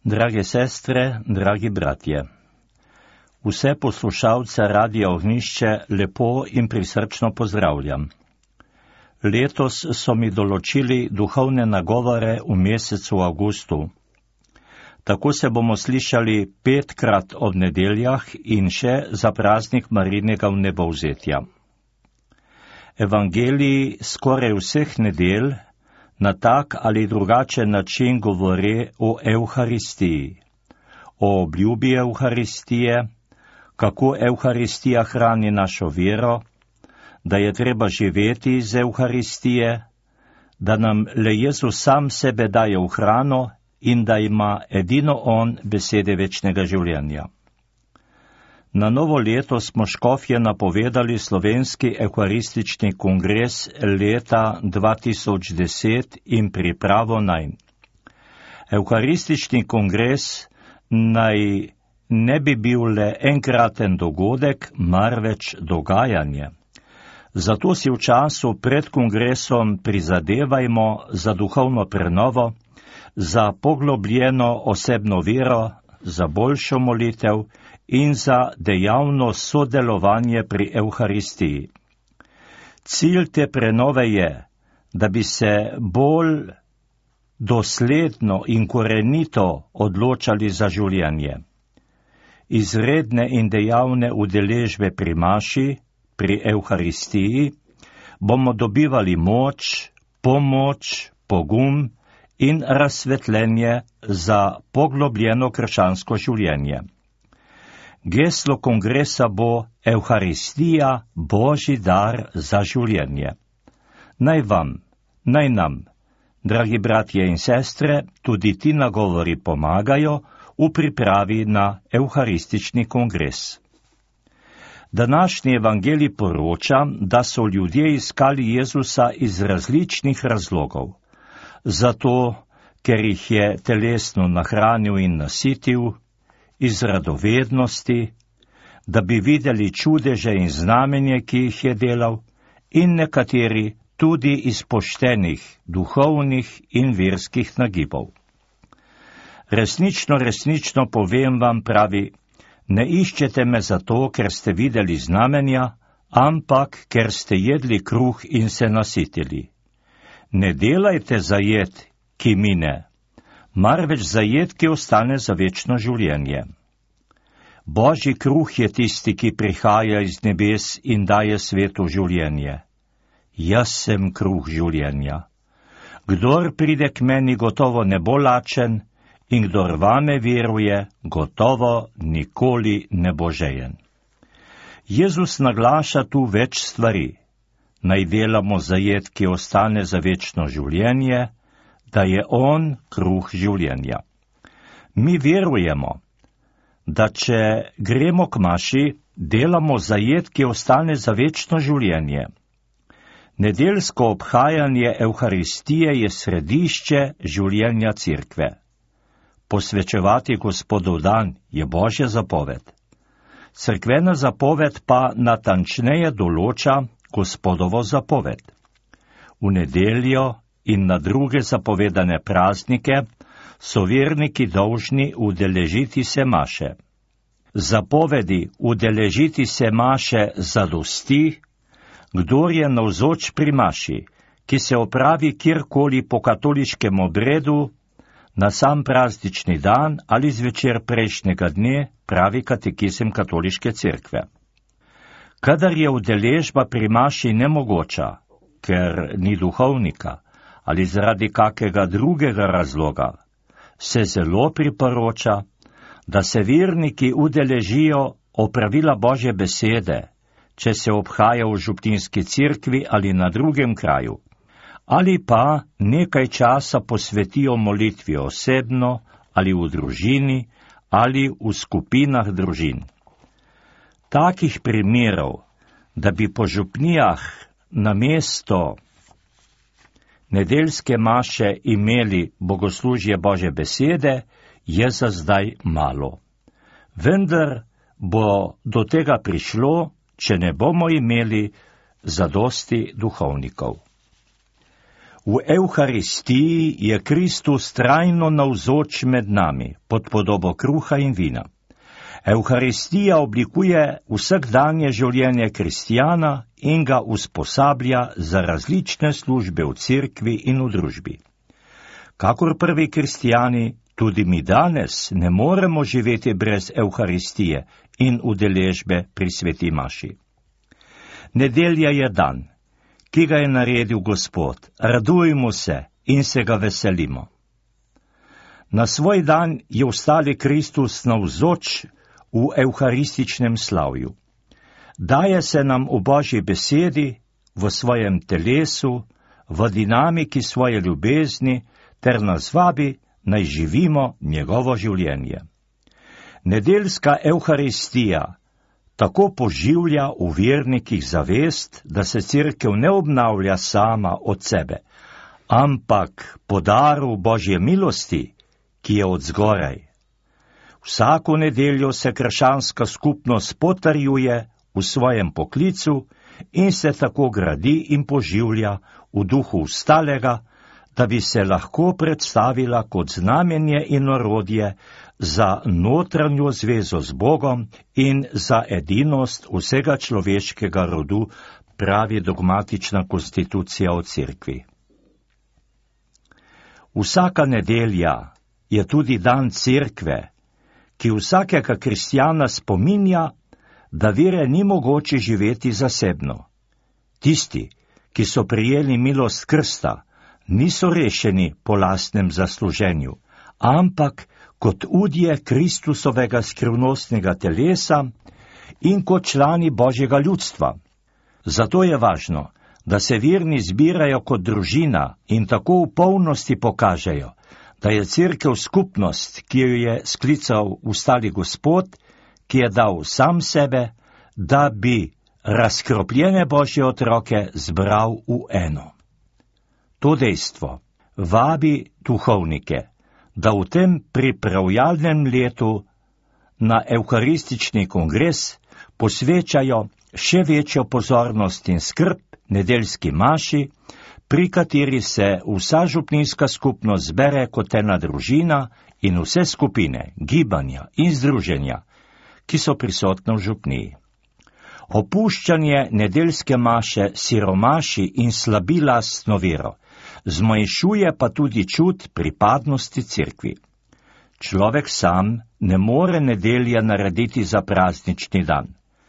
Drage sestre, dragi bratje, vse poslušalce Radia Ognjišče lepo in prisrčno pozdravljam. Letos so mi določili duhovne nagovore v mesecu avgustu. Tako se bomo slišali 5-krat ob nedeljah in še za praznik Marijinega vnebovzetja. Evangeliji skoraj vseh nedelj na tak ali drugačen način govori o Evharistiji, o obljubi Evharistije, kako Evharistija hrani našo vero, da je treba živeti iz Evharistije, da nam le Jezus sam sebe daje v hrano in da ima edino On besede večnega življenja. Na novo leto smo škofje napovedali slovenski evharistični kongres leta 2010 in pripravo nanj. Evharistični kongres naj ne bi bil le enkraten dogodek, marveč dogajanje. Zato si v času pred kongresom prizadevajmo za duhovno prenovo, za poglobljeno osebno vero, za boljšo molitev in za dejavno sodelovanje pri Evharistiji. Cilj te prenove je, da bi se bolj dosledno in korenito odločali za življenje. Izredne in dejavne udeležbe pri maši, pri Evharistiji, bomo dobivali moč, pomoč, pogum in razsvetljenje za poglobljeno krščansko življenje. Geslo kongresa bo Evharistija, Božji dar za življenje. Naj nam, dragi bratje in sestre, tudi ti nagovori pomagajo v pripravi na Evharistični kongres. Današnji evangelij poroča, da so ljudje iskali Jezusa iz različnih razlogov. Zato, ker jih je telesno nahranil in nasitil, iz radovednosti, da bi videli čudeže in znamenje, ki jih je delal, in nekateri tudi iz poštenih, duhovnih in verskih nagibov. Resnično povem vam, pravi, ne iščete me zato, ker ste videli znamenja, ampak ker ste jedli kruh in se nasitili. Ne delajte za jed, ki mine, marveč za jed, ki ostane za večno življenje. Božji kruh je tisti, ki prihaja iz nebes in daje svetu življenje. Jaz sem kruh življenja. Kdor pride k meni, gotovo ne bo lačen, in kdor vame veruje, gotovo nikoli ne bo žejen. Jezus naglaša tu več stvari. Naj delamo za jed, ki ostane za večno življenje, da je On kruh življenja. Mi verujemo, da če gremo k maši, delamo za jed, ki ostane za večno življenje. Nedeljsko obhajanje Evharistije je središče življenja Cerkve. Posvečevati Gospodov dan je Božja zapoved. Cerkvena zapoved pa natančneje določa Gospodovo zapoved. V nedeljo in na druge zapovedane praznike so verniki dolžni udeležiti se maše. Zapovedi udeležiti se maše zadosti, kdor je navzoč pri maši, ki se opravi kjerkoli po katoliškem obredu, na sam praznični dan ali zvečer prejšnjega dne, pravi katekizem katoliške cerkve. Kadar je udeležba pri maši nemogoča, ker ni duhovnika ali zaradi kakega drugega razloga, se zelo priporoča, da se verniki udeležijo opravila Božje besede, če se obhaja v župnijski cerkvi ali na drugem kraju, ali pa nekaj časa posvetijo molitvi osebno ali v družini ali v skupinah družin. Takih primerov, da bi po župnijah namesto nedeljske maše imeli bogoslužje Božje besede, je za zdaj malo. Vendar bo do tega prišlo, če ne bomo imeli zadosti duhovnikov. V Evharistiji je Kristus trajno navzoč med nami, pod podobo kruha in vina. Evharistija oblikuje vsakdanje življenje kristjana in ga usposablja za različne službe v cerkvi in v družbi. Kakor prvi kristjani, tudi mi danes ne moremo živeti brez Evharistije in udeležbe pri sveti maši. Nedelja je dan, ki ga je naredil Gospod, radujmo se in se ga veselimo. Na svoj dan je vstali Kristus navzoč v evharističnem slavju. Daje se nam v Božji besedi, v svojem telesu, v dinamiki svoje ljubezni, ter nas vabi, naj živimo njegovo življenje. Nedeljska evharistija tako poživlja v vernikih zavest, da se cerkev ne obnavlja sama od sebe, ampak po daru Božje milosti, ki je od zgoraj. Vsako nedeljo se krščanska skupnost potrjuje v svojem poklicu in se tako gradi in poživlja v duhu vstalega, da bi se lahko predstavila kot znamenje in orodje za notranjo zvezo z Bogom in za edinost vsega človeškega rodu, pravi dogmatična konstitucija o cerkvi. Vsaka nedelja je tudi dan cerkve, ki vsakega kristjana spominja, da vere ni mogoče živeti zasebno. Tisti, ki so prijeli milost krsta, niso rešeni po lastnem zasluženju, ampak kot udje Kristusovega skrivnostnega telesa in kot člani Božjega ljudstva. Zato je važno, da se verni zbirajo kot družina in tako v polnosti pokažejo, da je cerkev skupnost, ki jo je sklical vstali Gospod, ki je dal sam sebe, da bi razkropljene Božje otroke zbral v eno. To dejstvo vabi duhovnike, da v tem pripravljalnem letu na evharistični kongres posvečajo še večjo pozornost in skrb nedeljski maši, pri kateri se vsa župnijska skupnost zbere kot ena družina in vse skupine, gibanja in združenja, ki so prisotne v župniji. Opuščanje nedeljske maše siromaši in slabi lastno vero, zmanjšuje pa tudi čut pripadnosti cerkvi. Človek sam ne more nedelje narediti za praznični dan.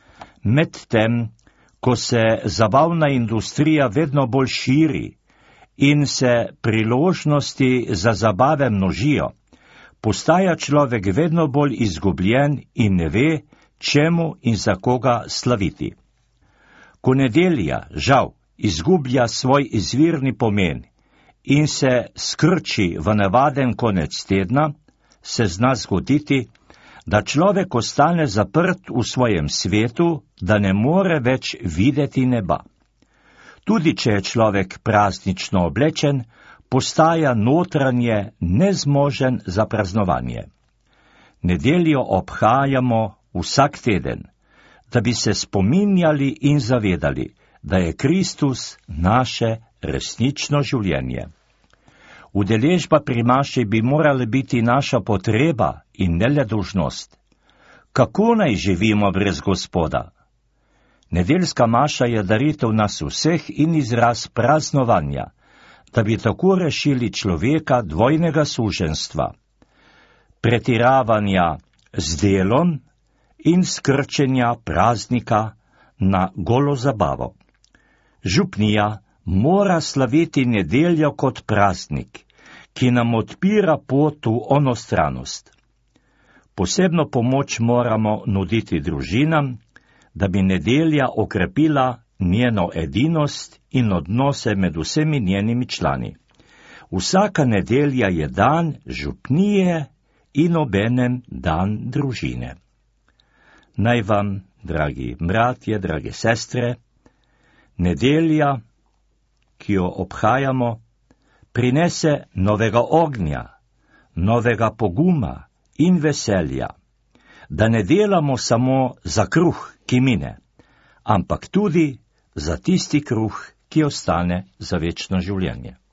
Medtem, ko se zabavna industrija vedno bolj širi in se priložnosti za zabave množijo, postaja človek vedno bolj izgubljen in ne ve, čemu in za koga slaviti. Ko nedelja, žal, izgublja svoj izvirni pomen in se skrči v navaden konec tedna, se zna zgoditi, da človek ostane zaprt v svojem svetu, da ne more več videti neba. Tudi če je človek praznično oblečen, postaja notranje nezmožen za praznovanje. Nedeljo obhajamo vsak teden, da bi se spominjali in zavedali, da je Kristus naše resnično življenje. Udeležba pri maši bi morala biti naša potreba in ne le dolžnost. Kako naj živimo brez Gospoda? Nedeljska maša je daritev nas vseh in izraz praznovanja, da bi tako rešili človeka dvojnega suženjstva, pretiravanja z delom in skrčenja praznika na golo zabavo. Župnija mora slaviti nedeljo kot praznik, ki nam odpira pot v onostranost. Posebno pomoč moramo nuditi družinam, da bi nedelja okrepila njeno edinost in odnose med vsemi njenimi člani. Vsaka nedelja je dan župnije in obenem dan družine. Naj vam, dragi bratje, drage sestre, nedelja, ki jo obhajamo, prinese novega ognja, novega poguma in veselja, da ne delamo samo za kruh, ki mine, ampak tudi za tisti kruh, ki ostane za večno življenje.